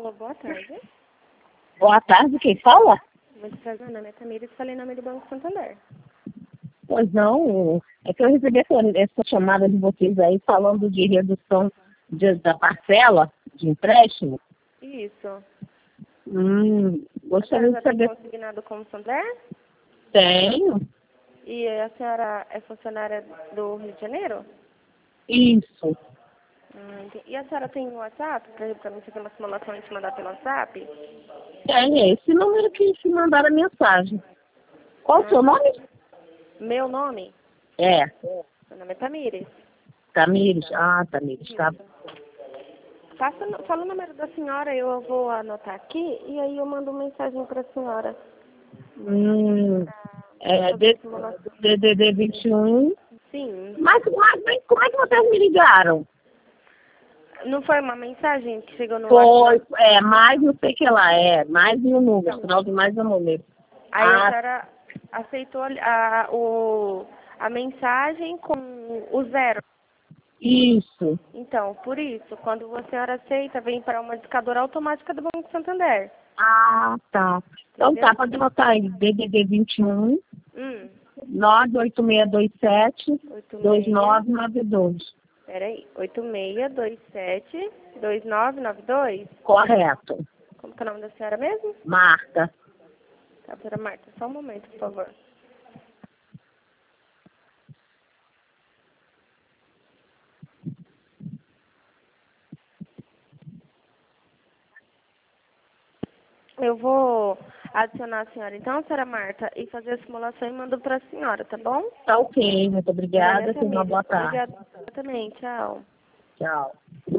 Alô, boa tarde. Boa tarde, quem fala? Muito prazer, meu nome é Tamires, falei em nome do Banco Santander. Pois não, é que eu recebi essa chamada de vocês aí falando de redução da parcela de empréstimo. Isso. Gostaria de Tem saber. consignado como Santander? Tenho? E a senhora é funcionária do Rio de Janeiro? Isso. E a senhora tem WhatsApp? Para mim fazer uma simulação e te mandar pelo WhatsApp? É esse número que te mandaram a mensagem. Qual o seu nome? Meu nome? É, Meu nome é Tamires. Tamires. Ah, Tamires, tá. Fala o número da senhora, eu vou anotar aqui e aí eu mando uma mensagem para a senhora. É DDD 21. Sim. Mas como é que vocês me ligaram? Não foi uma mensagem que chegou no Foi, WhatsApp? mais não sei o que lá, mais e o número, final de mais e o número. Aí a senhora aceitou a mensagem com o 0. Isso. Então, por isso, quando a senhora aceita, vem para uma discadora automática do Banco Santander. Ah, tá. Então tá, pode botar aí, DDD 21 98627 2992. Peraí, 8627-2992? Correto. Como que é o nome da senhora mesmo? Marta. Tá, doutora Marta, só um momento, por favor. Eu vou adicionar a senhora, então, senhora Marta, e fazer a simulação e mando para a senhora, tá bom? Tá ok, muito obrigada. Tenha uma boa tarde. Obrigada também, tchau. Tchau.